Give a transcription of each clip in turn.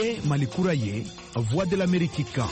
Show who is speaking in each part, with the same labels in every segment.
Speaker 1: Niye Malikura ye, Voix de l'Amérique kan.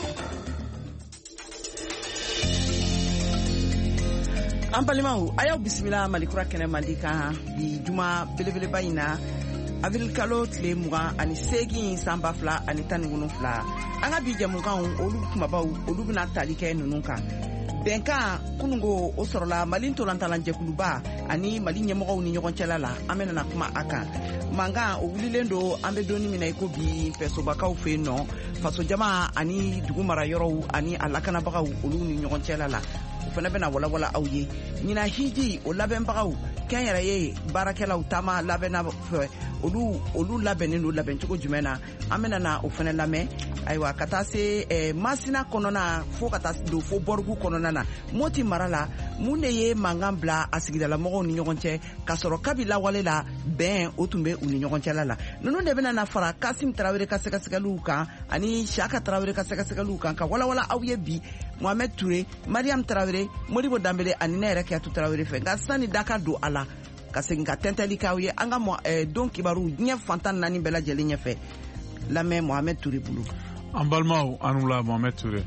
Speaker 2: An balimaw a y'aw bisimila Malikura kɛnɛ mandi kan bi juma belebeleba in na avril kalo tile 28 san 2017 an ka bi jɛmukanw olu kumabaw olu bɛna tali kɛ ninnu kan. Bɛnkan kunungo o sɔrɔla Mali ntolantalan jɛkuluba ani Mali ɲɛmɔgɔw ni ɲɔgɔn cɛla la an bɛna kuma a kan. Mankan o wulilen do an bɛ donni mina i ko bi fɛsobakaw fɛ yen nɔ faso jama ani dugu mara yɔrɔw ani a lakanabagaw olu ni ɲɔgɔn cɛla la. O fana bɛna walawala aw ye. Ɲina hiji o labɛnbagaw kɛn yɛrɛ ye baarakɛlaw taama labɛnna fɛ olu labɛnnen do labɛncogo jumɛn na an bɛna na o fana lamɛn. Ayiwa ka taa se Masina kɔnɔna fo ka taa don fo Bɔrigu kɔnɔna na Moti mara la mun de ye mankan bila a sigidalamɔgɔw ni ɲɔgɔn cɛ ka sɔrɔ kabi lawale la bɛn o tun bɛ u ni ɲɔgɔn cɛla la. Ninnu de bɛna na fara Kasim Tarawele ka sɛgɛsɛgɛliw kan ani Saka Tarawele ka sɛgɛsɛgɛliw kan ka walawala aw ye bi Mohamed Touré, Mariam Tarawele, Modibo Dambele ani ne yɛrɛ Kiyatu Tarawele fɛ. Nka sani da ka don a la ka segin ka tɛntɛli k'aw ye an ka don kibaru diɲɛ fantan 4 bɛɛ lajɛlen ɲɛfɛ. Lamɛn Mohamed Touré bolo.
Speaker 3: An balimaw anu la Mohamed Touré.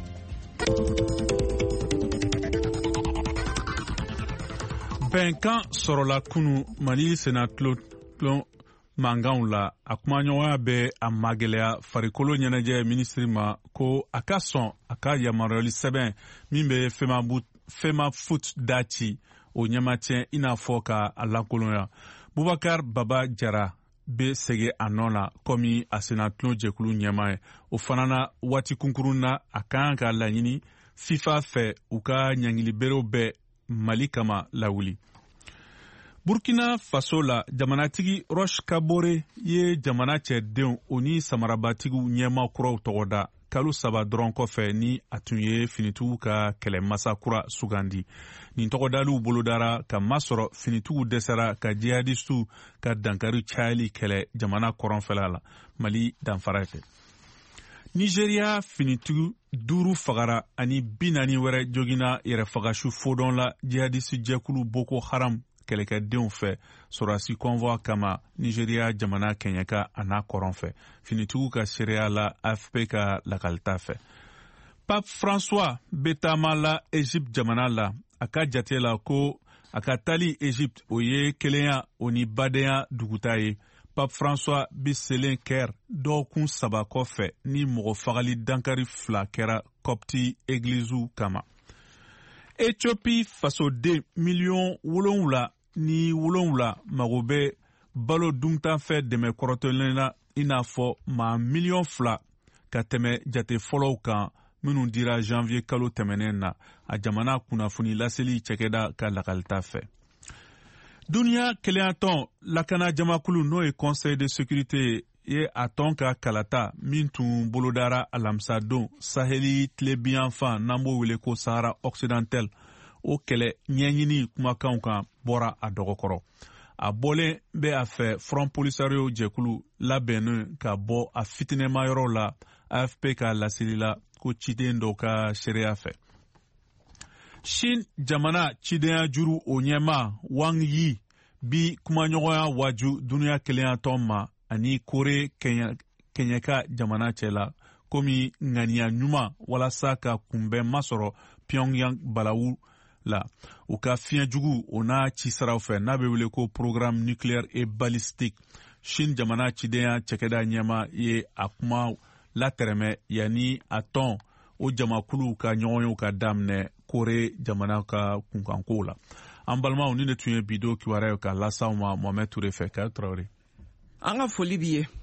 Speaker 3: Bɛnkan sɔrɔla kunu Mali Sénat mankanw la a kumaɲɔgɔnya bɛ a magɛlɛya farikolo ɲɛnajɛ minisiri ma ko a ka sɔn a ka yamaruyali sɛbɛn min bɛ FEMA foot da ci o ɲɛmatiɲɛ i n'a fɔ ka a lakolonya. Bubakar Baba Jara bɛ sɛgɛ a nɔ la komi a senatulon jɛkulu ɲɛma ye. O fana na waati kunkurun na a kan ka laɲini FIFA fɛ u ka ɲangiliberew bɛɛ Mali kama lawuli. Burkina Faso la jamanatigi Roch Kabore ye jamana cɛdenw o ni samarabatigiw ɲɛma kuraw tɔgɔda kalo 3 dɔrɔn kɔfɛ ni a tun ye finitigiw ka kɛlɛmasa kura sugandi. Nin tɔgɔdaliw bolodara ka masɔrɔ finitigiw dɛsɛra ka jihadistu ka dankari cayali kɛlɛ jamana kɔrɔnfɛla la Mali danfara fɛ. Nigeria finitigiw 5 fagara ani 40 wɛrɛ jogina yɛrɛfagasu fodɔn la jihadistu jɛkulu Boko Haram kɛlɛkɛdenw fɛ sorasi convoi kama Nigeria jamana kɛɲɛka a n'a kɔrɔn fɛ finitigiw ka seereya la AFP ka lakalita fɛ. Pape François bɛ taama la Egypte jamana la a ka jate la ko a ka taali Egypte o ye kelenya o ni badenya duguta ye. Pape François bɛ selen kɛr dɔgɔkun 3 kɔfɛ ni mɔgɔ fagali dankari 2 kɛra Copti Eglizu kama. Ethiopie fasoden miliyon 7 mago bɛ balo duntanfɛ dɛmɛ kɔrɔtɔlen na i n'a fɔ maa miliyon 2 ka tɛmɛ jate fɔlɔw kan minnu dira janvier kalo tɛmɛnen na a jamana kunnafoni laseli cɛkɛda ka lakalita fɛ. Duniya keleyatɔn lakana jamakulu n'o ye conseil de sécurité ye a tɔn ka kalata min tun bolodara alamisadon saheli tilebiyanfan n'an b'o wele ko Sahara occidental o kɛlɛ ɲɛɲini kumakanw kan bɔra a dɔgɔkɔrɔ. A bɔlen bɛ a fɛ Front Polisario jɛkulu labɛnnen ka bɔ a fitinɛmayɔrɔw la AFP ka laseli la ko ciden dɔw ka seereya fɛ. Chine jamana cidenya juru o ɲɛma Wang Yi bi kumaɲɔgɔnya waju duniya keleyatɔn ma ani Kore kɛɲɛka jamana cɛla komi ŋaniya ɲuman walasa ka kunbɛn masɔrɔ Pyongyang balawu la u ka fiɲɛjugu o n'a cisaraw fɛ n'a bɛ wele ko programme nucléaire et balistique. Chine jamana cidenya cɛkɛda ɲɛma ye a kuma latɛrɛmɛ yanni a tɔn o jamakulu ka ɲɔgɔnyew ka daminɛ Kore jamana ka kunkankow la. An balimaw ni de tun ye bido kibaruya ka lasaw ma Mohamed Touré fɛ Kayatu Tarawele.
Speaker 2: An ka foli b'i ye.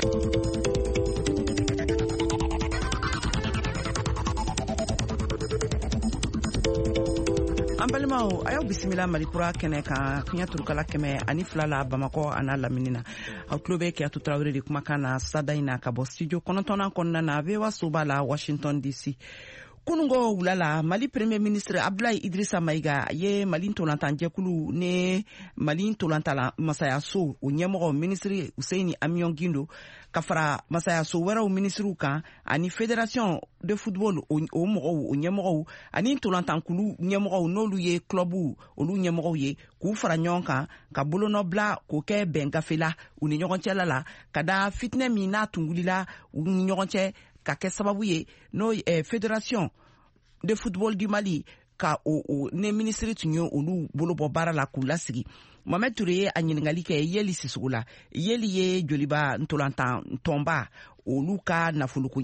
Speaker 2: An balimaw a y'aw bisimila Malikura kɛnɛ kan fiɲɛ turukala 102 la Bamakɔ a n'a lamini na. Aw tulo bɛ Kiyatu Tarawele de kumakan na sada in na ka bɔ studio 9 kɔnɔna na VOA soba la Washington DC. kunungo wulala Mali premier ministre Abdoulaye Idrissa Maïga ye Mali ntolantan jɛkulu ne Mali ntolantala masayaso o ɲɛmɔgɔ ministre Ousseini Amion Gindo ka fara masayaso wɛrɛw ministrew kan ani fédération de football o mɔgɔw o ɲɛmɔgɔw ani ntolantankulu ɲɛmɔgɔw n'olu ye clubw olu ɲɛmɔgɔw ye k'u fara ɲɔgɔn kan ka bolonɔ bila k'o kɛ bɛn gafela u ni ɲɔgɔn cɛla la ka da fitinɛ min n'a tun wulila u ni ɲɔgɔn cɛ ka kɛ sababu ye n'o fédération de football du Mali ka ne ministre tun ye olu bolo bɔ baara la k'u lasigi. Mohamed Touré ye a ɲiningali kɛ Yeli Sissogo la. Yeli ye joliba ntolantan tɔnba olu ka nafoloko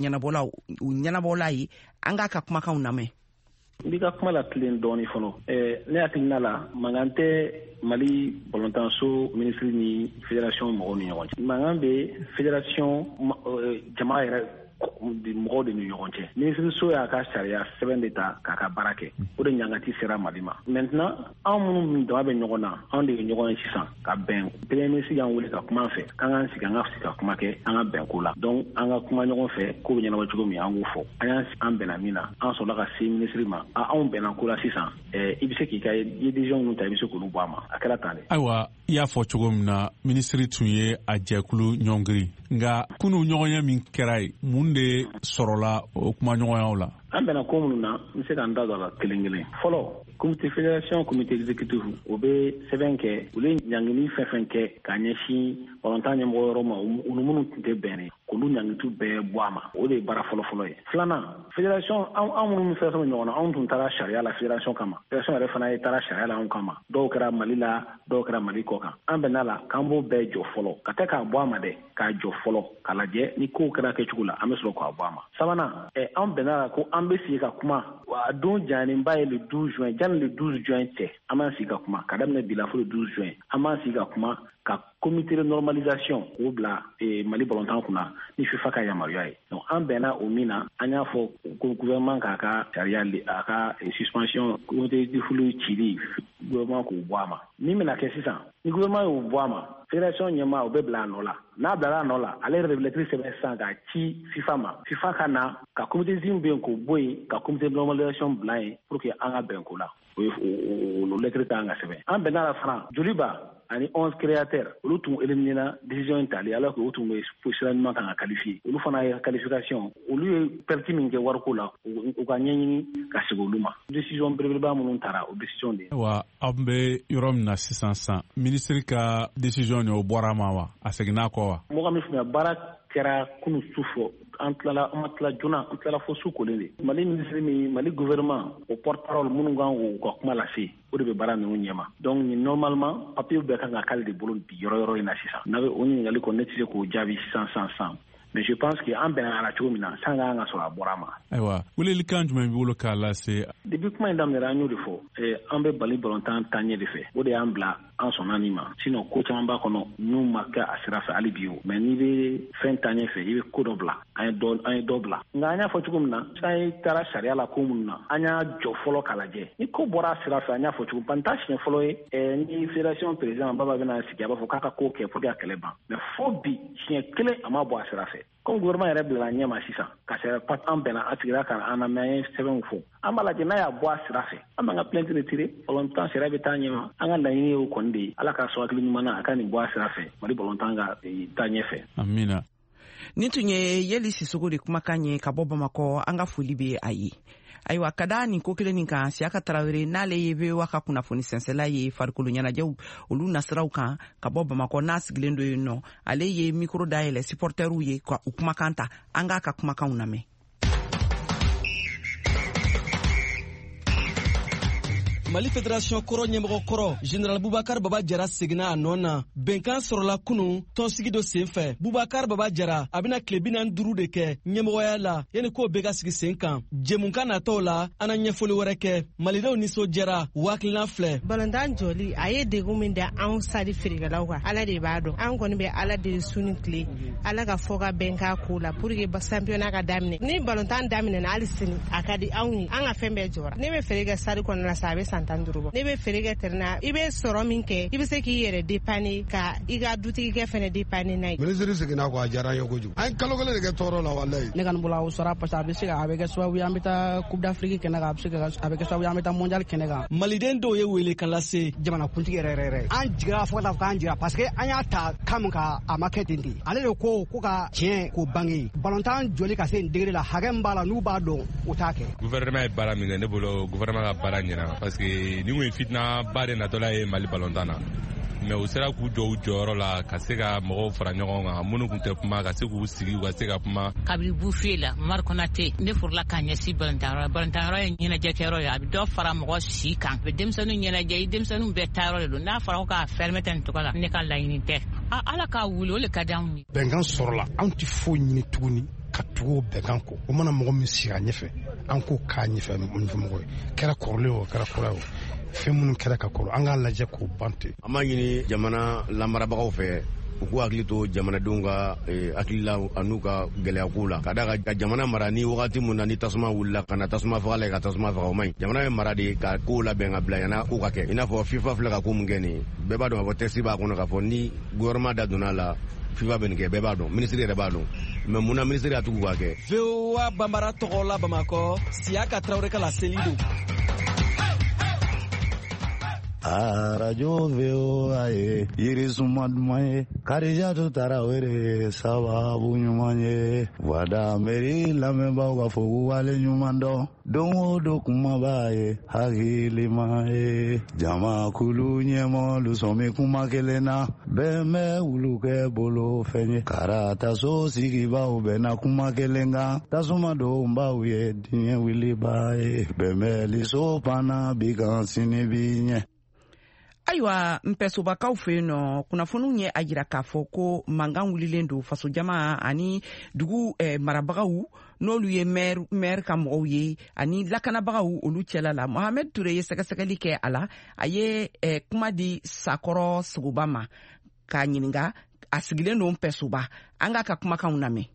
Speaker 2: ɲɛnabɔla ye an ka kumakanw lamɛn.
Speaker 4: N b'i ka kuma la tilen dɔɔni fɔlɔ. Ne hakilina la mankan tɛ Mali balontanso ministre ni fédération mɔgɔw ni ɲɔgɔn cɛ. Mankan bɛ fédération jama yɛrɛ mɔgɔw de ni ɲɔgɔn cɛ. Ministre y'a ka sariya sɛbɛn de ta k'a ka baara kɛ. O de ɲangati sera Mali ma. Maintenant anw minnu min dama bɛ ɲɔgɔn na anw de ye ɲɔgɔn ye sisan ka bɛn. Premier ministre y'an wele ka kuma fɛ k'an k'an sigi an ka sigi ka kuma kɛ an ka bɛn ko la. Donc an ka kuma ɲɔgɔn fɛ ko bɛ ɲɛnabɔ cogo min an k'o fɔ. An bɛnna min na an sɔrɔla ka se ministre ma. Anw bɛnna ko la sisan i bɛ se k'i ka décision minnu ta i bɛ se k'olu bɔ a ma. A kɛra tan de. Ayiwa
Speaker 3: i y'a fɔ cogo min na ministre tun ye a jɛkulu ɲɔngiri nka kunu ɲɔgɔnya min kɛra ye mun de sɔrɔla o kuma ɲɔgɔnyaw la. An bɛnna ko minnu na n bɛ se ka n da don a la kelen kelen. Fɔlɔ comité fédération comité exécutif o bɛ sɛbɛn kɛ olu ye ɲangini fɛn fɛn kɛ k'a ɲɛsin balontan ɲɛmɔgɔ yɔrɔ ma u ni minnu tun tɛ bɛn k'olu ɲangitu bɛɛ bɔ a ma. O de ye baara fɔlɔ-fɔlɔ ye. Filanan fédération anw minnu fɛn fɛn ɲɔgɔn na anw tun taara sariya la fédération kama. Fédération yɛrɛ fana ye taara sariya la anw kama. Dɔw kɛra Mali la dɔw kɛra Mali kɔ kan. An bɛnna la k'an b'o bɛɛ jɔ fɔlɔ ka tɛ k'a bɔ a ma dɛ k'a jɔ fɔlɔ k'a lajɛ ni kow kɛra kɛcogo la an bɛ sɔrɔ k'a bɔ a ma. Sabanan an bɛnna la ko an bɛ sigi ka kuma a don janenba ye le 12 juin janni le 12 juin cɛ an b'an sigi ka kuma ka daminɛ bi la fo le 12 juin an b'an sigi ka kuma ka comité de normalisation k'o bila Mali balontan kunna ni FIFA ka yamaruya ye. Donc an bɛnna o min na an y'a fɔ ko gouvernement k'a ka sariya a ka suspension comité de football cili gouvernement k'o bɔ a ma. Min bɛna kɛ sisan ni gouvernement y'o bɔ a ma fédération ɲɛmaa o bɛ bila a nɔ la. N'a bilara a nɔ la ale yɛrɛ de bɛ lettre sɛbɛn sisan k'a ci FIFA ma. FIFA ka na ka comité zim bɛ yen k'o bɔ yen ka comité de normalisation bila yen pour que an ka bɛn ko la. O lettre kan ka sɛbɛn. An bɛnna la fana joliba ani 11 créateurs olu tun éliminera décision in tali alors que olu tun bɛ position ɲuman kan ka qualifier olu fana ye qualification olu ye perte min kɛ wariko la u ka ɲɛɲini ka segin olu ma décision belebeleba minnu taara o décision de. Wa aw bɛ yɔrɔ min na sisan ministre ka décision o bɔra ma wa a seginna kɔ wa. Mɔgɔ min fana baara kɛra kunu su fɔ an ma tila joona an tilala fo su kolen de. Mali ministre min Mali gouvernement o porte-parole minnu kan k'u ka kuma lase o de bɛ baara ninnu ɲɛma. Donc normalement papier bɛɛ kan ka k'ale de bolo bi yɔrɔ in na sisan. N'a bɛ o ɲininkali kɔni ne tɛ se k'o jaabi sisan. Mais je pense que an bɛnna a la cogo min na san ka sɔrɔ a bɔra a ma. Ayiwa welelikan jumɛn b'i bolo k'a lase. Depuis kuma in daminɛra an y'o de fɔ an bɛ Mali balontan taaɲɛ de fɛ o de y'an bila an sɔnna nin ma sinon ko caman b'a kɔnɔ n'u ma kɛ a sira fɛ hali bi o mais n'i bɛ fɛn taaɲɛ fɛ i bɛ ko dɔ bila an ye dɔ bila nka an y'a fɔ cogo min na an taara sariya la ko minnu na an y'a jɔ fɔlɔ k'a lajɛ ni ko bɔra a sira fɛ an y'a fɔ cogo min ta siɲɛ fɔlɔ ye ni fédération président Baba bɛna sigi a b'a fɔ k'a ka ko kɛ pour que a kɛlɛ ban mais fo bi siɲɛ kelen a ma bɔ a sira fɛ. Comme gouvernement yɛrɛ bila ɲɛ ma sisan ka sɛbɛn pat an bɛnna a sigira ka an lamɛn an ye sɛbɛnw fɔ an b'a lajɛ n'a y'a bɔ a sira fɛ an b'an ka plainte retiré balontan sariya bɛ taa ɲɛ ma an ka laɲini ye o kɔni de ye ala ka sɔn hakili ɲuman na a ka nin bɔ a sira fɛ Mali balontan ka taa ɲɛfɛ. Amina.
Speaker 2: Nin tun ye Yeli Sissogo de kumakan ye ka bɔ Bamakɔ an ka foli bɛ a ye. Ayiwa ka da nin ko kelen nin kan Siyaka Tarawele n'ale ye VOA ka kunnafoni sɛnsɛnla ye farikolo ɲɛnajɛw olu nasiraw kan ka bɔ Bamakɔ n'a sigilen do yen nɔ ale ye micro dayɛlɛ supporterw ye ka u kumakan ta an ka kumakanw lamɛn.
Speaker 5: Mali Fédération kɔrɔ ɲɛmɔgɔ kɔrɔ Général Boubacar Baba Jara seginna a nɔ na bɛnkan sɔrɔla kunun tɔnsigi dɔ senfɛ Boubacar Baba Jara a bɛna tile 45 de kɛ ɲɛmɔgɔya la yanni k'o bɛɛ ka sigi sen kan jɛmunkan natɔw la an na ɲɛfɔli wɛrɛ kɛ malidenw nisɔndiyara hakilina filɛ.
Speaker 6: Balontan jɔli a ye degun min da anw sadi feerekɛlaw kan ala de b'a dɔn an kɔni bɛ ala de su ni tile ala ka fɔ ka bɛnkan ko la pour que championnat ka daminɛ ni balontan daminɛna hali sini a ka di anw ye an ka fɛn bɛɛ jɔra ne bɛ feere kɛ sadi kɔnɔ la sa a bɛ san 75 ne bɛ feere kɛ terina i bɛ sɔrɔ min kɛ i bɛ se k'i yɛrɛ dépanner ka i ka dutigikɛ fɛnɛ dépanner n'a ye.
Speaker 7: Ministre seginna ko a diyara n ye kojugu an ye kalo kelen de kɛ tɔɔrɔ la walayi.
Speaker 8: Ne kɔni bolo o sɔrɔ parce que a bɛ se ka a bɛ kɛ sababu ye an bɛ taa Coupe d'Afrique kɛnɛ kan a bɛ kɛ sababu ye an bɛ taa mondial kɛnɛ kan.
Speaker 5: Maliden dɔw ye wele kan lase
Speaker 8: jamanakuntigi yɛrɛ an jigira fo ka taa fɔ k'an jira parce que an y'a ta kan min ka a ma kɛ ten de ale de ko ka tiɲɛ k'o bange balontan joli ka se nin degré la hakɛ min b'a la n'u b'a dɔn u t'a kɛ.
Speaker 9: Gouvernement ye baara min kɛ ne bolo gouvernement ka baara ɲɛna parce que ni kun ye fitina ba de natɔla ye Mali balontan na mais u sera k'u jɔ u jɔyɔrɔ la ka se ka mɔgɔw fara ɲɔgɔn kan minnu kun tɛ kuma ka se k'u sigi u ka se ka kuma.
Speaker 10: Kabiri buffet la Mamari Konate ne furula ka ɲɛsin balontan ye ɲɛnajɛ kɛyɔrɔ ye a bɛ dɔ fara mɔgɔ si kan a bɛ denmisɛnninw ɲɛnajɛ denmisɛnninw bɛɛ taayɔrɔ de don n'a fɔra ko k'a fermer ten tɔgɔ la ne ka laɲini tɛ ala k'a wuli o le ka di anw ye.
Speaker 7: Bɛnkan sɔrɔla anw tɛ foyi ɲini tuguni ka tugu bɛnkan kɔ o mana mɔgɔ min sigi a ɲɛfɛ an ko k'a ɲɛfɛ mɔgɔ ye kɛra kɔrɔlen o kɛra kɔrɔ ye o fɛn minnu kɛra ka kɔrɔ an k'a lajɛ k'o ban ten.
Speaker 11: An b'a ɲini jamana lamarabagaw fɛ u k'u hakili to jamanadenw ka hakilila an'u ka gɛlɛyako la ka da ka jamana mara ni wagati min na ni tasuma wulila ka na tasuma faga la ka tasuma faga o man ɲi jamana ye mara de ka kow labɛn ka bila yanna ko ka kɛ i n'a fɔ FIFA filɛ ka ko mun kɛ nin bɛɛ b'a dɔn ka fɔ texte b'a kɔnɔ k'a fɔ ni gouvernement da donna la FIFA bɛ nin kɛ bɛɛ b'a dɔn ministre yɛrɛ b'a dɔn mais mun na ministre y'a tugu k'a kɛ.
Speaker 5: VOA Bambara tɔgɔ la Bamakɔ Siyaka Traoré ka laseli don.
Speaker 12: Radio VOA ye yirisuma duman ye Karijatu Tarawele sababu ɲuman ye Wada Meri lamɛnbaaw ka fɔ k'u wale ɲuman dɔn don o don kuma b'a ye hakilima ye jamakulu ɲɛmɔlu sɔmi kuma kelen na bɛɛ bɛ wulu kɛ bolo fɛn ye karataso sigibaw bɛnna kuma kelen kan tasuma donbaw ye diɲɛ wiliba ye bɛɛ bɛ liso panna bi kan sini bi ɲɛ.
Speaker 2: Ayiwa mpɛsobakaw fɛ yen nɔ kunnafoniw ye a jira k'a fɔ ko mankan wulilen don faso jama ani dugu marabagaw n'olu ye maire ka mɔgɔw ye ani lakanabagaw olu cɛla la Mohamed Touré ye sɛgɛsɛgɛli kɛ a la a ye kuma di Sakɔrɔ Sogoba ma k'a ɲininka a sigilen don mpɛsoba an ka kumakanw lamɛn.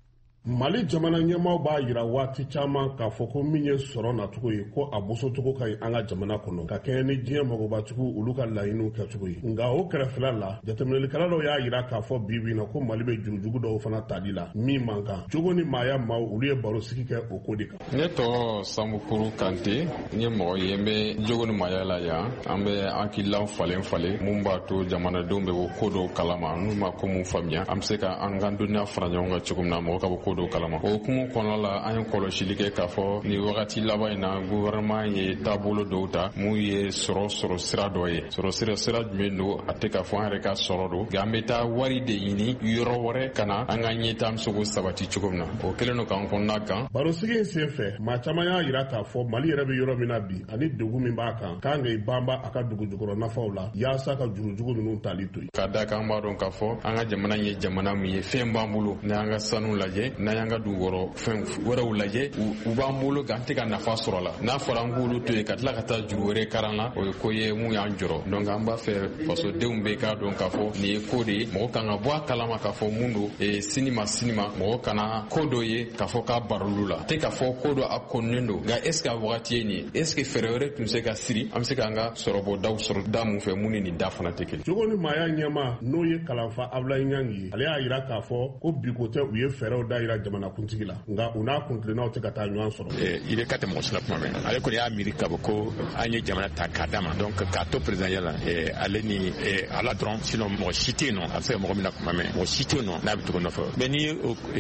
Speaker 13: Mali jamana ɲɛmaaw b'a jira waati caman k'a fɔ ko min ye sɔrɔ nacogo ye ko a bosocogo ka ɲi an ka jamana kɔnɔ ka kɛɲɛ ni diɲɛ magobatigiw olu ka laɲiniw kɛcogo ye nka o kɛrɛfɛla la jateminɛlikɛla dɔw y'a jira k'a fɔ bi bi na ko Mali bɛ jurujugu dɔw fana tali la min man kan cogo ni maaya maaw olu ye baro sigi kɛ o ko de kan.
Speaker 14: Ne tɔgɔ Samukuru Kante n ye mɔgɔ ye n bɛ jogo ni maaya la yan an bɛ hakililaw falen mun b'a to jamanadenw bɛ bɔ ko dɔw kalama n'u ma ko mun faamuya an bɛ se ka an ka dɔnniya fara ɲɔgɔn kan cogo min na mɔgɔ ka bɔ ko dɔw kalama o hukumu kɔnɔna la an ye kɔlɔsili kɛ k'a fɔ ni wagati laban in na gouvernement ye taabolo dɔw ta mun ye sɔrɔ sira dɔ ye sɔrɔ sira jumɛn don a tɛ k'a fɔ an yɛrɛ ka sɔrɔ don nka an bɛ taa wari de ɲini yɔrɔ wɛrɛ ka na an ka ɲɛtaa an bɛ se k'o sabati cogo min na o kɛlen don k'an kɔnɔna kan. Barosigi in senfɛ maa caman y'a jira k'a fɔ Mali yɛrɛ bɛ yɔrɔ min na bi ani degun min b'a kan k'an ka i banba a ka dugujukɔrɔ nafaw la yaasa ka jurujugu ninnu tali to yen. Ka da kan an b'a dɔn k'a fɔ an ka jamana ye jamana min ye fɛn b'an bolo n'an ka sanu lajɛ n'an y'an ka dugukɔrɔ fɛn wɛrɛw lajɛ u b'an bolo k'an tɛ ka nafa sɔrɔ la n'a fɔra an k'olu to yen ka tila ka taa juru wɛrɛ karan la o ye ko ye mun y'an jɔrɔ donc an b'a fɛ fasodenw bɛ k'a dɔn k'a fɔ nin ye ko de ye mɔgɔ kan ka bɔ a kalama k'a fɔ mun don sini ma mɔgɔ kana ko dɔ ye k'a fɔ k'a barolu la tɛ k'a fɔ ko dɔ a kɔnnen don nka est ce que a wagati ye nin ye est ce que fɛɛrɛ wɛrɛ tun se ka siri an bɛ se k'an ka sɔrɔbɔdaw sɔrɔ da mun fɛ mun ni nin da fana tɛ kelen. Jogo ni maaya ɲɛma n'o ye kalanfa Abulayi Ɲangi ye ale y'a jira k'a fɔ ko bi ko tɛ u ye fɛɛrɛw da jira jamanakuntigi la nka u n'a kuntilennaw tɛ ka taa ɲɔgɔn sɔrɔ.
Speaker 15: Il est ka tɛmɛ mɔgɔ si la kuma mɛn ale kɔni y'a miiri ka bɔ ko an ye jamana ta k'a d'a ma donc k'a to président ya la ale ni ala dɔrɔn sinon mɔgɔ si tɛ yen nɔ a bɛ se ka mɔgɔ min na kuma mɛn mɔgɔ si tɛ yen nɔ n'a bɛ tugu nɔfɛ mais ni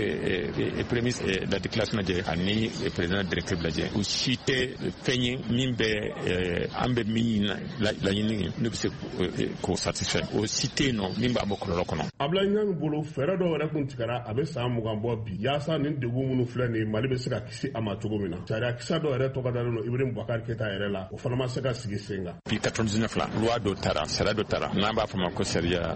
Speaker 15: ye premier la déclaration lajɛ ani président directeur lajɛ u si tɛ fɛn ye min bɛ an bɛ min laɲini ne bɛ se k'o satisfait o si tɛ yen nɔ min b'a bɔ kɔlɔlɔ kɔnɔ. Abulayi Ɲangi bolo fɛɛrɛ dɔw yɛrɛ kun tigɛra a bɛ san 20 bɔ bi yaasa nin degun minnu filɛ nin Mali bɛ se ka kisi a ma cogo min na sariya kisɛ dɔw yɛrɛ tɔgɔ dalen don Ibrahim Boubacar Keita yɛrɛ la o fana ma se ka sigi sen kan. Puis 99 la loi dɔ taara sariya dɔ taara n'an b'a fɔ ma ko sariya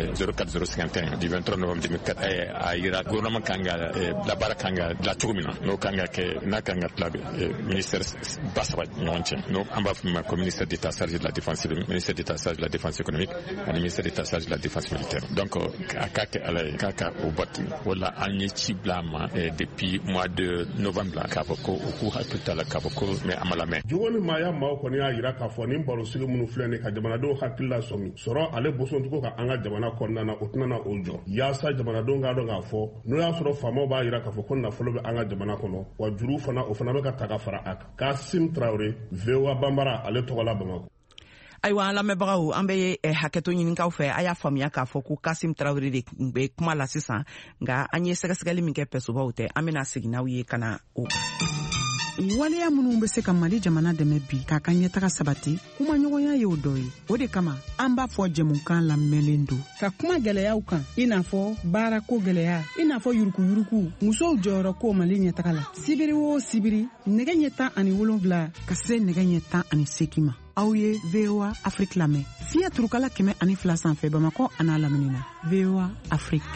Speaker 15: 04051 du 23 novembre 2004 a yira gouvernement kan ka labaara kan ka dilan cogo min na n'o kan ka kɛ n'a kan ka tila ministère ba saba ɲɔgɔn cɛ n'o an b'a fɔ ma ko ministère d'état chargé de la défense civile ministère d'état chargé de la défense économique ani ministère d'état chargé de la défense militaire donc a k'a kɛ ala ye k'a ka o bati wala an ye ci bila ma depuis mois de novembre k'a fɔ ko u k'u hakili t'a la k'a fɔ ko mɛ a ma lamɛn.
Speaker 13: Jogo ni maaya maaw kɔni y'a yira k'a fɔ ni baro sigi minnu filɛ nin ka jamanadenw hakili la sɔmi sɔrɔ ale bosoncogo ka an ka jamana kɔnɔna na o tɛna na o jɔ yaasa jamanadenw k'a dɔn k'a fɔ n'o y'a sɔrɔ faamaw b'a yira k'a fɔ ko nafolo bɛ an ka jamana kɔnɔ wa juru fana o fana bɛ ka ta ka fara a kan. Kasim Traoré, VOA Bambara, ale tɔgɔ la Bamako.
Speaker 2: Ayiwa an lamɛnbagaw an bɛ hakɛto ɲinikaw fɛ a y'a faamuya k'a fɔ ko Kasim Traoré de bɛ kuma la sisan nka an ye sɛgɛsɛgɛli min kɛ pɛsobaw tɛ an bɛna segin n'aw ye ka na o
Speaker 16: waleya minnu bɛ se ka Mali jamana dɛmɛ bi k'a ka ɲɛtaga sabati kumaɲɔgɔnya ye o dɔ ye o de kama an b'a fɔ jɛmukan lamɛnlen don ka kuma gɛlɛyaw kan i n'a fɔ baarako gɛlɛya i n'a fɔ yurukuyuruku musow jɔyɔrɔ ko Mali ɲɛtaga la sibiri o sibiri nɛgɛ ɲɛ 17 ka se nɛgɛ ɲɛ 18 ma aw ye VOA Afrique lamɛn fiɲɛ turukala 102 sanfɛ Bamakɔ a n'a lamini na VOA Afrique.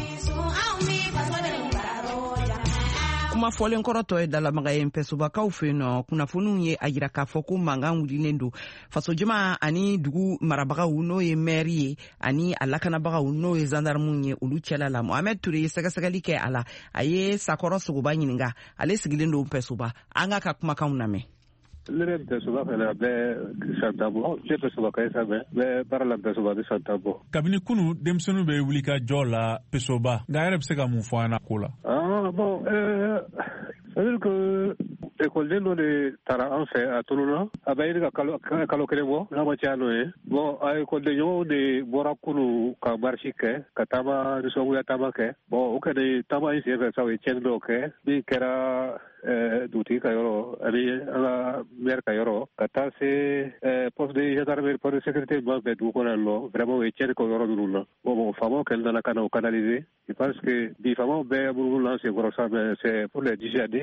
Speaker 2: kuma fɔlen kɔrɔtɔ ye dalamaga ye pɛsobakaw fɛ nɔ kunnafoniw ye a yira k'a fɔ ko mankan wulilen don faso jama ani dugu marabagaw n'o ye maire ye ani a lakanabagaw n'o ye gendarmew ye olu cɛla la Mohamed Touré ye sɛgɛsɛgɛli kɛ a la a ye Sakɔrɔ Sogoba ɲininka ale sigilen don pɛsoba an ka kumakanw lamɛn.
Speaker 17: Lere pɛsoba fana bɛ santabo je pɛsoba kɛ sɛbɛ bɛ baara la pɛsoba bɛ santabo.
Speaker 3: Kabini kunu denmisɛnninw bɛ wuli ka jɔ la pɛsoba nka yɛrɛ bɛ se ka mun fɔ an na ko la.
Speaker 17: Bon c'est-à-dire que école dɔ de taara an fɛ a tunu na a bɛ ɲini ka kalo kelen bɔ n'a ma caya n'o ye bon a école ɲɔgɔnw de bɔra kunu ka marche kɛ ka taama nisɔngoya taama kɛ bon o kɛlen taama in senfɛ sa u ye tiɲɛni dɔw kɛ min kɛra dugutigi ka yɔrɔ ani an ka maire ka yɔrɔ ka taa se poste de gendarmerie poste de sécurité ma bɛɛ dugu kɔnɔ lɔ vraiment o ye tiɲɛni kɛ o yɔrɔ ninnu na bon faamaw kɛlen nana ka na o canaliser je pense que bi faamaw bɛɛ munumunu la an senkɔrɔ sa mais c'est pour les dissuader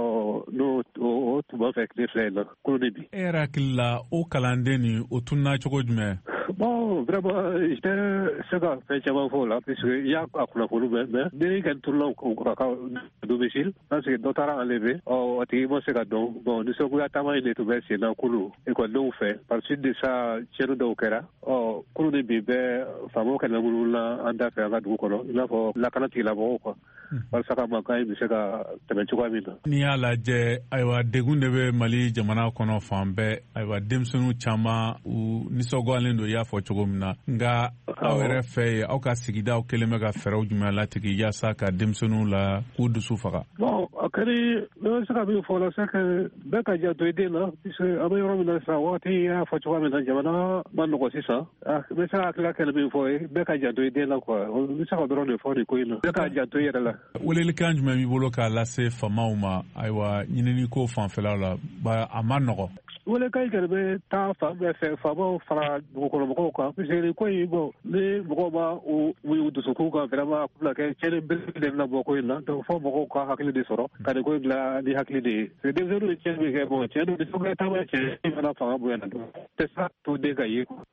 Speaker 17: n'o o tun b'a fɛ tile fila in na kolo de bi.
Speaker 3: E yɛrɛ hakili la o kalanden ni o tunna cogo jumɛn?
Speaker 17: Bon, vraiment, je sais que fɛn caman fɔ o la puisque i y'a kunnafoni mɛn mais ni kɔni tununa a ka domicile parce que dɔ taara enlever a tigi ma se ka dɔn bon nisɔngoya taama in de tun bɛ sen na kunu ekɔlidenw fɛ par suite de ça tiɲɛni dɔw kɛra kunu de bi bɛɛ faamaw kɛnɛ minnu na an da fɛ an ka dugu kɔnɔ i n'a fɔ lakana tigilamɔgɔw quoi walasa ka mankan in bɛ se ka tɛmɛ cogoya min na.
Speaker 3: N'i y'a lajɛ ayiwa degun de bɛ Mali jamana kɔnɔ fan bɛɛ ayiwa denmisɛnninw caman u nisɔngoyalen don i y'a fɔ cogo min na nka aw yɛrɛ fɛ yen aw ka sigidaw kɛlen bɛ ka fɛɛrɛw jumɛn latigi yaasa ka denmisɛnninw la k'u dusu faga.
Speaker 17: Bon a kɛri ne bɛ se ka min fɔ la c'est que bɛɛ ka janto i den na puisque an bɛ yɔrɔ min na sisan wagati y'a fɔ cogoya min na jamana ma nɔgɔ sisan n bɛ se ka hakilila kɛlɛ min fɔ ye bɛɛ ka janto i den na quoi n bɛ se ka dɔrɔn de fɔ nin ko in na bɛɛ ka janto i yɛrɛ la.
Speaker 3: Welelikan jumɛn b'i bolo k'a lase faamaw ma ayiwa ɲinini ko fanfɛlaw la a ma nɔgɔ.
Speaker 17: Welekan kɛlɛ bɛ taa fan bɛɛ fɛ faamaw fara dugukɔnɔmɔgɔw kan puisque nin ko in bon ni mɔgɔw ma u dusukun kan vraiment a tun bɛna kɛ tiɲɛni belebele de bɛna bɔ ko in na donc fɔ mɔgɔw ka hakili de sɔrɔ ka nin ko in dilan ni hakili de ye parce que denmisɛnninw ye tiɲɛni min kɛ bon tiɲɛ don nisɔngoya taama cɛ fana fanga bonyana dɔn tɛ se to den ka ye quoi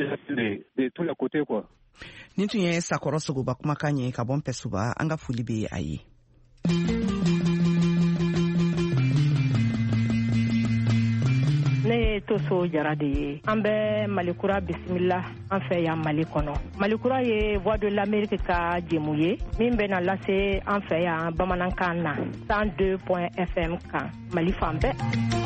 Speaker 17: de tous les côtés quoi.
Speaker 2: Nin tun ye Sakɔrɔ Sogoba kumakan ye ka bɔ Pɛsoba an ka foli bɛ a ye.
Speaker 18: Ne ye Toso Jara de ye an bɛ Malikura bisimila an fɛ yan Mali kɔnɔ. Malikura ye Voix de l'Amérique ka jɛmu ye min bɛna lase an fɛ yan bamanankan na 102.fm kan Mali fan bɛɛ.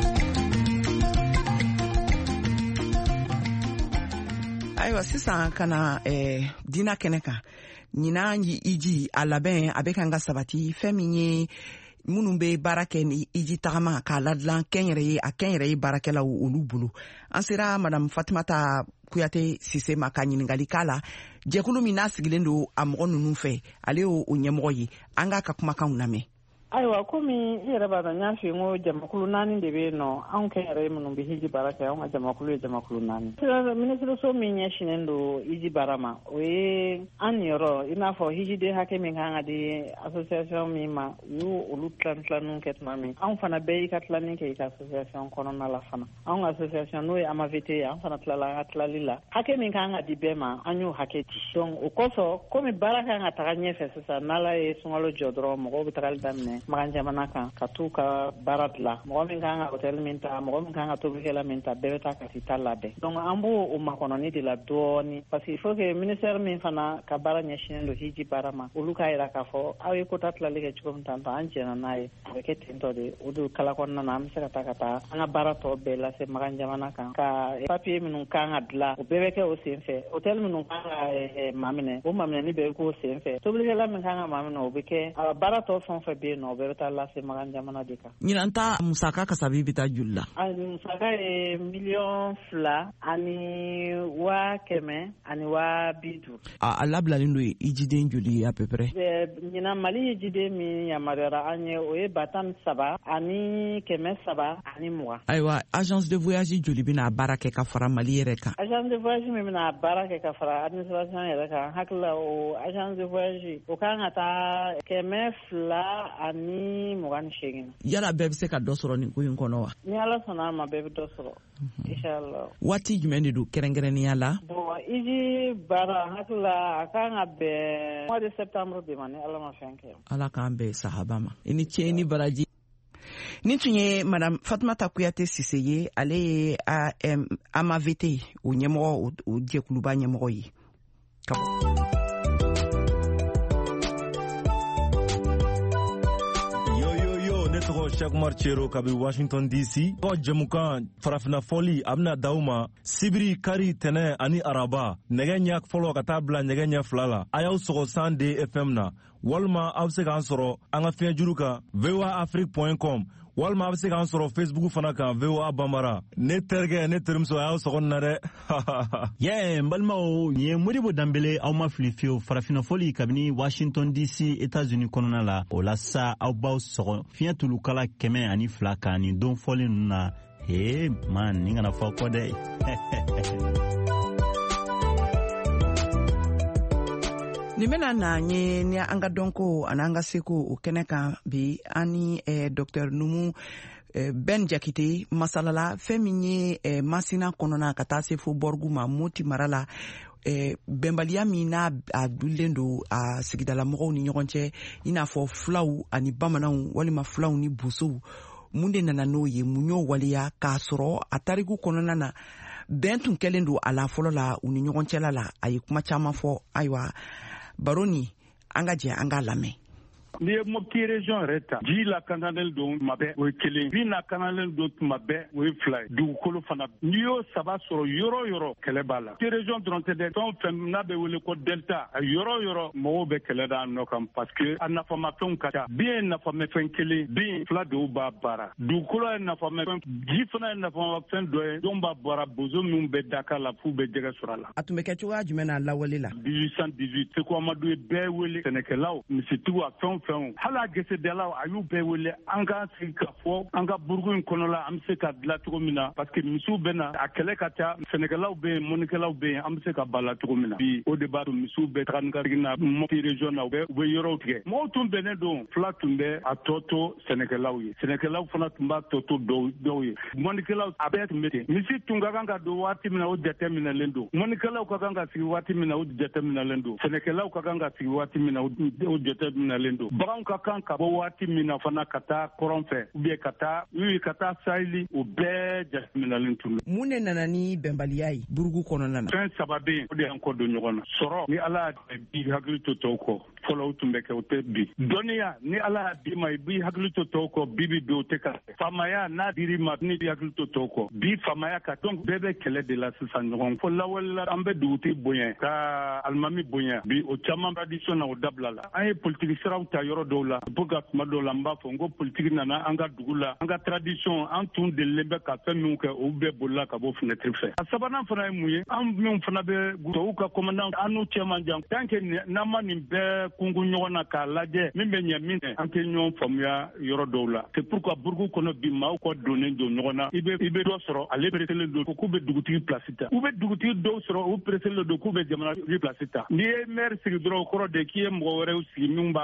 Speaker 2: Ayiwa sisan kana dina kɛnɛ kan ɲinan iji a labɛn a bɛ kan ka sabati fɛn min ye minnu bɛ baara kɛ ni iji tagama k'a ladilan kɛnyɛrɛ ye a kɛnyɛrɛ ye baarakɛlaw olu bolo an sera madame Fatimata Kuyate Sise ma ka ɲininkali k'a la jɛkulu min n'a sigilen don a mɔgɔ ninnu fɛ ale y'o ɲɛmɔgɔ ye an ka kumakanw lamɛn.
Speaker 19: Ayiwa komi I yɛrɛ b'a dɔn n y'a f'i ye n ko jamakulu 4 de bɛ yen nɔ anw kɛnyɛrɛ minnu bɛ hiji baara kɛ anw ka jamakulu ye jamakulu 4. Minisiriso min ɲɛsinnen don hiji baara ma o ye an niyɔrɔ i n'a fɔ hijiden hakɛ min kan ka di association min ma u y'o olu tilaninw kɛ tuma min anw fana bɛɛ y'i ka tilanin kɛ i ka association kɔnɔna la fana anw ka association n'o ye AMAVT ye an fana tilala an ka tilali la hakɛ min kan ka di bɛɛ ma an y'o hakɛ di donc o kosɔn komi baara kan ka taga ɲɛfɛ sisan n'Ala ye sunkalo jɔ dɔrɔn mɔgɔw bɛ tagali daminɛ magan jamana kan ka t'u ka baara dilan mɔgɔ min kan ka hôtel min ta mɔgɔ min kan ka tobilikɛla min ta bɛɛ bɛ taa kasi ta labɛn donc an b'o o makɔnɔni de la dɔɔni parce que il faut que ministère min fana ka baara ɲɛsinnen don hiji baara ma olu k'a yira k'a fɔ aw ye kota tilali kɛ cogo min tan an jɛna n'a ye a bɛ kɛ ten tɔ de o de kala kɔnɔna na an bɛ se ka taa an ka baara tɔ bɛɛ lase magan jamana kan ka papier minnu kan ka dilan o bɛɛ bɛ kɛ o sen fɛ hôtel minnu kan ka maminɛ o maminɛni bɛɛ bɛ k'o sen fɛ tobilikɛla min kan ka maminɛ o bɛ kɛ a baara tɔ fɛn o fɛn bɛ yen nɔ o bɛɛ bɛ taa lase magan jamana de kan.
Speaker 2: ɲinan ta musaka kasabi bɛ taa joli la.
Speaker 19: musaka ye 2,250,000
Speaker 2: a labilalen don ijiden joli à peu près.
Speaker 19: ɲinan Mali ijiden min yamaruyara an ye o ye 3,300 ani 320.
Speaker 2: ayiwa agence de voyage joli bɛna baara kɛ ka fara Mali yɛrɛ kan.
Speaker 19: agence de voyage min bɛna baara kɛ ka fara administration yɛrɛ kan hakilila o agence de voyage o kan ka taa 228.
Speaker 2: yala bɛɛ bɛ se ka dɔ sɔrɔ nin ko in kɔnɔ wa.
Speaker 19: ni Ala sɔnna a ma bɛɛ bɛ dɔ sɔrɔ inshallah.
Speaker 2: waati jumɛn de don kɛrɛnkɛrɛnnenya la.
Speaker 19: bon iji baara hakilila a kan ka bɛn mois de septembre de ma ni Ala ma fɛn kɛ.
Speaker 2: Ala k'an bɛn sahaba ma i ni ce i ni baraji. Nin tun ye madame Fatumata Kuyate Sise ye ale ye AMAVT o ɲɛmɔgɔ o jɛkuluba ɲɛmɔgɔ ye.
Speaker 20: ne tɔgɔ Shakumar Chero kabi Washington DC. Ko jɛmukan farafina fɔli a bɛna d'aw ma sibiri kari tɛnɛ ani araba nɛgɛ ɲɛ fɔlɔ ka taa bila nɛgɛ ɲɛ 2 la a y'aw sɔgɔ 102 FM na walima aw bɛ se k'an sɔrɔ an ka fiɲɛjuru kan voaafrique.com walima a bɛ se k'an sɔrɔ Facebook fana kan VOA Bambara. Ne terikɛ ne terimuso a y'aw sɔgɔ nin na dɛ.
Speaker 21: n balimaw nin ye Modibo Danbele aw ma fili fiyewu farafinafɔli kabini Washington DC États-Unis kɔnɔna la o la sa aw b'aw sɔgɔ fiɲɛ tulukala 102 kan nin don fɔli ninnu na man nin kana fɔ kɔ dɛ.
Speaker 2: nin bɛna na ye ni an ka dɔnko ani an ka seko o kɛnɛ kan bi ani Dr Numu Ben Jakite masalala fɛn min ye Masina kɔnɔna ka taa se fo Borgu ma Moti mara la bɛnbaliya min n'a dulen don a sigidala mɔgɔw ni ɲɔgɔn cɛ i n'a fɔ fulaw ani bamananw walima fulaw ni bosow mun de nana n'o ye mun y'o waleya k'a sɔrɔ a tariku kɔnɔna na bɛn tun kɛlen don a la fɔlɔ la u ni ɲɔgɔn cɛla la a ye kuma caman fɔ ayiwa baro ni an ka jɛ an ka lamɛn.
Speaker 22: N'i ye Mopti région yɛrɛ ta ji lakanalen don tuma bɛɛ o ye kelen bin lakanalen don tuma bɛɛ o ye 2 ye dugukolo fana n'i y'o 3 sɔrɔ yɔrɔ o yɔrɔ kɛlɛ b'a la Mopti région dɔrɔn tɛ dɛ fɛn o fɛn n'a bɛ wele ko delta a yɔrɔ o yɔrɔ mɔgɔw bɛ kɛlɛ da nɔ kan parce que a nafamafɛnw ka ca bin ye nafamafɛn kelen bin 2 de b'a baara dugukolo ye nafamafɛn ji fana ye nafamafɛn dɔ ye jɔn b'a bɔra bozo minnu bɛ Dakar la f'u bɛ jɛgɛ sɔrɔ a la.
Speaker 2: A tun bɛ kɛ cogoya jumɛn na lawale la
Speaker 22: 1818 Seku Amadu ye bɛɛ wele sɛnɛkɛlaw misitigiw a fɛn hali a gesedalaw a y'u bɛɛ wele an ka sigi ka fɔ an ka burugu in kɔnɔ la an bɛ se ka dilan cogo min na parce que misiw bɛ na a kɛlɛ ka ca sɛnɛkɛlaw bɛ yen mɔnikɛlaw bɛ yen an bɛ se ka bala cogo min na bi o de b'a to misiw bɛ taga ni ka segin na Mopti région na u bɛ yɔrɔw tigɛ mɔgɔw tun bɛnnen don fila tun bɛ a tɔ to sɛnɛkɛlaw ye sɛnɛkɛlaw fana tun b'a tɔ to dɔw ye mɔnikɛlaw a bɛɛ tun bɛ ten misi tun ka kan ka don waati min na o jate minɛlen don mɔnikɛlaw ka kan ka sigi waati min na o jate minɛlen don sɛnɛkɛlaw ka kan ka sigi waati min na o jate minɛlen don baganw ka kan ka bɔ waati min na fana ka taa kɔrɔn fɛ ou bien ka taa sayili o bɛɛ jateminɛlen tun don.
Speaker 2: Mun de nana ni bɛnbaliya ye burugu kɔnɔna na.
Speaker 22: Fɛn 3 bɛ yen o de y'an kɔ don ɲɔgɔn na sɔrɔ ni Ala y'a bi hakili to tɔw kɔ fɔlɔ o tun bɛ kɛ o tɛ bi dɔnniya ni Ala y'a di ma i b'i hakili to tɔw kɔ bi bi o tɛ ka faamaya n'a dir'i ma ni b'i hakili to tɔw kɔ bi faamaya ka donc bɛɛ bɛ kɛlɛ de la sisan ɲɔgɔn fɔ lawale la an bɛ dugutigi bonya ka alimami bonya bi o caman tradition na o dabila la an ye politiki siraw ta yɔrɔ dɔw la pour que tuma dɔw la n b'a fɔ n ko politiki nana an ka dugu la an ka tradition an tun delilen bɛ ka fɛn minnu kɛ o bɛɛ bolila ka bɔ fenêtre fɛ a sabanan fana ye mun ye an minnu fana bɛ tubabuw ka commandant an n'u cɛ man jan tant que n'an ma nin bɛɛ kungun ɲɔgɔn na k'a lajɛ min bɛ ɲɛ min tɛ an tɛ ɲɔgɔn faamuya yɔrɔ dɔw la c'est pourquoi burugu kɔnɔ bi maaw kɔ donnen don ɲɔgɔn na i bɛ dɔ sɔrɔ ale pereselen don k'u bɛ dugutigi place ta u bɛ dugutigi dɔw sɔrɔ u pereselen don k'u bɛ jamana place ta n'i ye maire sigi dɔrɔn o kɔrɔ de k'i ye mɔgɔ wɛrɛw sigi min b'a contrôle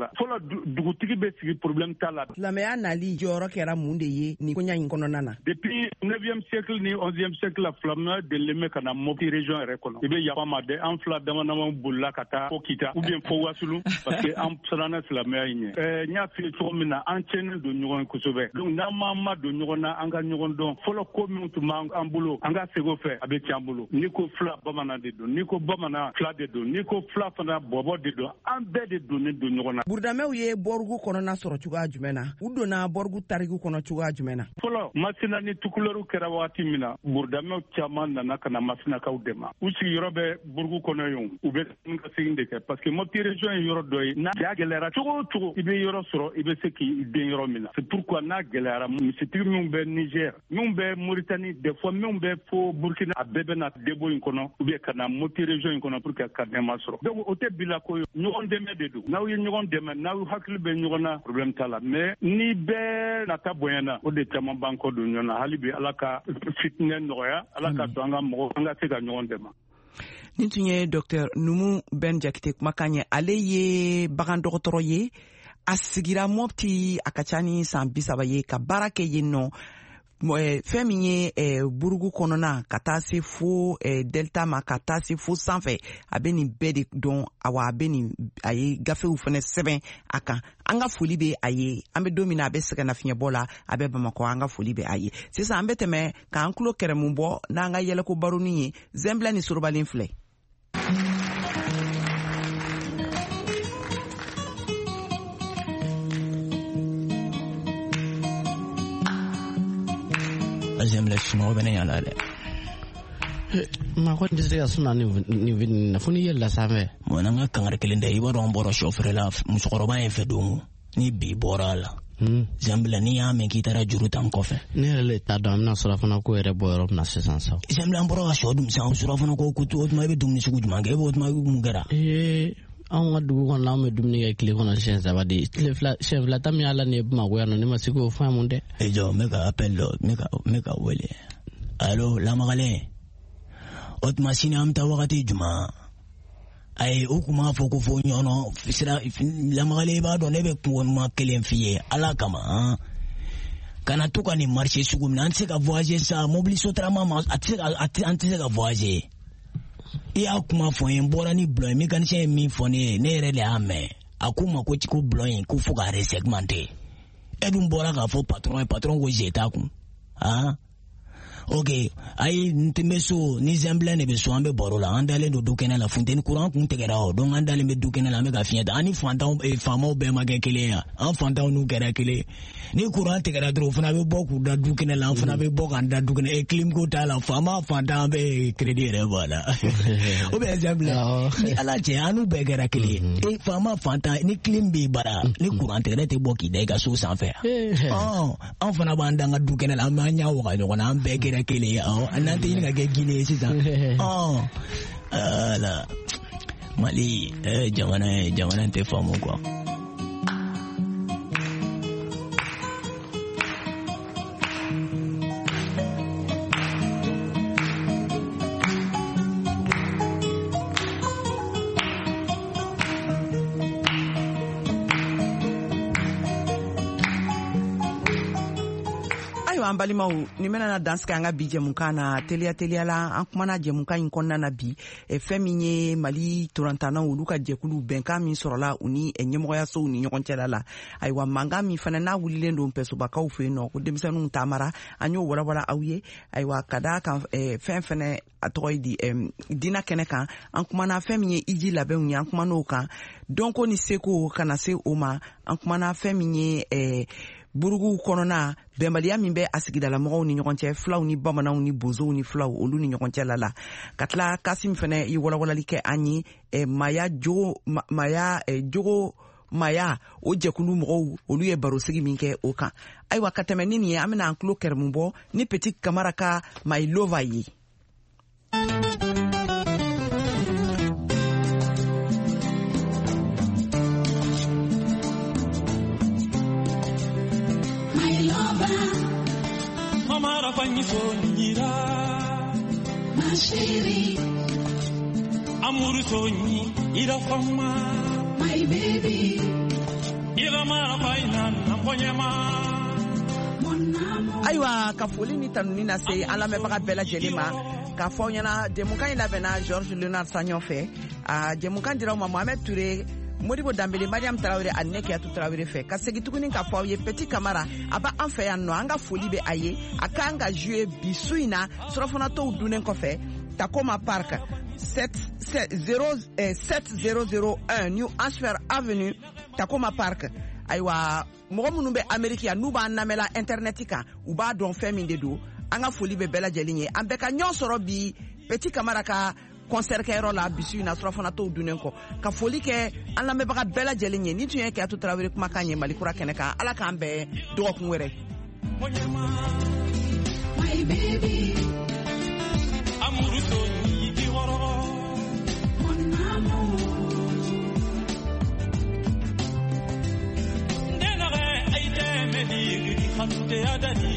Speaker 22: la fɔlɔ dugutigi bɛ sigi problème t'a la.
Speaker 2: Silamɛya nali jɔyɔrɔ kɛra mun de ye ni koɲa in kɔnɔna na?
Speaker 22: Depuis 9e siècle ni 11e siècle la silamɛya delɛmɛ ka na Mopti région yɛrɛ kɔnɔ. I bɛ yafa ma dɛ an fila dama bolila ka taa fo Kita ou bien fo Wasulu parce que an siranna silamɛya in ɲɛ. N y'a f'i ye cogo min na an cɛnnen don ɲɔgɔn ye kosɛbɛ. Donc n'an ma don ɲɔgɔn na an ka ɲɔgɔn dɔn. Fɔlɔ ko min tun b'an bolo an ka segin o fɛ a bɛ tiɲɛ an bolo. N'i ko fila bamanan de don, n'i ko bamanan fila de don, n'i ko fila fana bɔbɔ de don, an bɛɛ de donnen don ɲɔgɔn na.
Speaker 2: Burudamɛw ye Borgu kɔnɔna sɔrɔ cogoya jumɛn na? U donna Borgu tariku kɔnɔ cogoya jumɛn na?
Speaker 22: Fɔlɔ Masina ni Tukulɛriw kɛra wagati min na Burudamɛw caman nana ka na Masinakaw dɛmɛ. U sigiyɔrɔ bɛ Borgu kɔnɔ yen u bɛ ka segin de kɛ parce que Mopti région ye yɔrɔ dɔ ye n'a gɛlɛyara cogo o cogo i bɛ yɔrɔ sɔrɔ i bɛ se k'i den yɔrɔ min na. C'est pourquoi n'a gɛlɛyara misitigi minnu bɛ Niger, minnu bɛ Mauritanie, des fois minnu bɛ fo Burkina a bɛɛ bɛ na debo in kɔnɔ ou bien ka na Mopti région in kɔnɔ pour que ka nɛɛma sɔrɔ. Donc o tɛ bila ko ye ɲɔgɔn dɛmɛ de don. N'aw ye ɲɔgɔn dɛmɛ n'aw hakili bɛ ɲɔgɔn na problème t'a la mais ni bɛɛ nata bonyana o de caman b'an kɔ don ɲɔgɔn na hali bi Ala ka fitinɛ nɔgɔya Ala ka to an ka mɔgɔ an ka se ka ɲɔgɔn dɛmɛ.
Speaker 2: Nin tun ye Dr Numu Ben Jakite kumakan ye. Ale ye bagan dɔgɔtɔrɔ ye. A sigira Mopti a ka ca ni san 30 ye ka baara kɛ yen nɔ. Fɛn min ye Burugu kɔnɔna ka taa se fo Delta ma ka taa se fo sanfɛ a bɛ nin bɛɛ de dɔn a bɛ a ye gafew fana sɛbɛn a kan. An ka foli bɛ a ye an bɛ don min na a bɛ sɛgɛnnafiɲɛbɔ la a bɛ Bamakɔ an ka foli bɛ a ye. Sisan an bɛ tɛmɛ k'an tulo kɛrɛmu bɔ n'an ka yɛlɛko baronin ye Zɛnbila ni Sorobalen filɛ.
Speaker 1: Zɛnbila sunɔgɔ bɛ ne ɲa la dɛ.
Speaker 4: Ma ko tɛ se ka suna ni vidini na fo ni yɛlɛla sanfɛ.
Speaker 1: Bon n'an ka kangari kelen tɛ i b'a dɔn an bɔra sɔfɛrɛ la musokɔrɔba in fɛ don ni bi bɔra a la. Zɛnbila n'i y'a mɛn k'i taara juru ta n kɔfɛ.
Speaker 4: Ne yɛrɛ le t'a dɔn an bɛna surafana ko yɛrɛ bɔ yɔrɔ min na sisan sa.
Speaker 1: Zɛnbila an bɔra ka sɔ dun sisan surafana ko o tuma i bɛ dumuni sugu jumɛn kɛ o tuma mun kɛra.
Speaker 4: Anw ka dugu kɔnɔ an bɛ dumuni kɛ tile kɔnɔ siɲɛ 3 de siɲɛ 2 ta min Ala ni Bamakɔ yan nɔ ne ma se k'o faamu dɛ.
Speaker 1: Jɔ n bɛ ka appel dɔ n bɛ ka wele. Allo Lamagalen o tuma sini an bɛ taa wagati jumɛn? Ayi o kuma fɔ ko fo ɲɔgɔn sira Lamagalen i b'a dɔn ne bɛ kungo kelen f'i ye Ala kama kana to ka nin marché sugu min na an tɛ se ka voyager sa mobili sotarama an tɛ se ka voyager. I y'a kuma fɔ n ye n bɔra ni bulon ye mécanicien ye min fɔ ne ye ne yɛrɛ de y'a mɛn a ko ma ko bulon in ko fo ka resegmenter e dun bɔra k'a fɔ patron ye patron ko je t'a kun ok ayi n tɛ bɛ so ni Zɛnbila de bɛ so an bɛ baro la an dalen don du kɛnɛ la funteni courant kun tigɛra o donc an dalen bɛ du kɛnɛ la an bɛ ka fiɲɛ ta an ni faamaw bɛɛ ma kɛ kelen ye an fantanw n'u kɛra kelen ni courant tigɛra dɔrɔn o fana bɛ bɔ k'u da du kɛnɛ la an fana bɛ bɔ k'an da du kɛnɛ clim ko t'a la faama fantan bɛ crédit yɛrɛ bɔ a la o bɛ Zɛnbila ni Ala cɛ an n'u bɛɛ kɛra kelen ye faama fantan ni clim b'i bara ni courant tigɛra tɛ bɔ k'i da i ka so sanfɛ an fana b'an da an ka du kɛnɛ la an b'an ɲɛ waga ɲɔgɔn na an bɛɛ kɛra kelen ye n'an tɛ ɲini ka kɛ Guinée ye sisan ala Mali jamana tɛ faamu quoi.
Speaker 2: An balimaw ni mena danse an ka bi jɛmukan na teliya la an kumana jɛmukan in kɔnɔna na bi fɛn min ye Mali torantanaw olu ka jɛkulu bɛnkan min sɔrɔla u ni ɲɛmɔgɔyasow ni ɲɔgɔn cɛla la ayiwa mankan min fana n'a wulilen don pɛsobakaw fɛ yen nɔ ko denmisɛnninw taamara an y'o walawala aw ye ayiwa ka da kan fɛn fɛnɛ a tɔgɔ ye di diinɛ kɛnɛ kan an kumana fɛn min ye hiji labɛnw ye an kumana o kan dɔnko ni seko kana se o ma an kumana fɛn min ye Burugu kɔnɔna bɛnbaliya min bɛ a sigidala mɔgɔw ni ɲɔgɔn cɛ filaw ni bamananw ni bozow ni filaw olu ni ɲɔgɔn cɛ la ka tila Kasim fana ye walawalali kɛ an ye maya o jɛkulu mɔgɔw olu ye barosigi min kɛ o kan ayiwa ka tɛmɛ ni nin ye an bɛna an tulo kɛrɛmu bɔ ni Petit Camara ka Mailova ye.
Speaker 6: Amuruso ni ira fama my baby ira mara baina namponyema.
Speaker 2: Ayiwa ka foli ni tanuni na se an lamɛnbaga bɛɛ lajɛlen ma k'a fɔ aw ɲɛna jɛmukan in labɛnna Georges Leonard Sagnon fɛ jɛmukan dira aw ma Mohamed Touré, Modibo Dambele, Mariam Traoré ani ne Keyatu Traoré fɛ ka segin tuguni k'a fɔ aw ye Petit Camara a ba an fɛ yan nɔ an ka foli bɛ a ye a kan ka jouer bi su in na surɔfanatɔw dunnen kɔfɛ Takoma Park 7001 New Hampshire Avenue Takoma Park. Ayiwa mɔgɔ minnu bɛ Ameriki yan n'u b'an lamɛnla internet kan u b'a dɔn fɛn min de don an ka foli bɛ bɛɛ lajɛlen ye an bɛɛ ka ɲɔgɔn sɔrɔ bi Petit Camara ka concert kɛyɔrɔ la bisu in na surɔfanatɔw dunnen kɔ ka foli kɛ an lamɛnbaga bɛɛ lajɛlen ye ni tun ye Keyatu Traoré kumakan ye Malikura kɛnɛ kan Ala k'an bɛɛ dɔgɔkun wɛrɛ. My baby amuruso ni diworo mon amour
Speaker 6: Mediri, Hante Adani.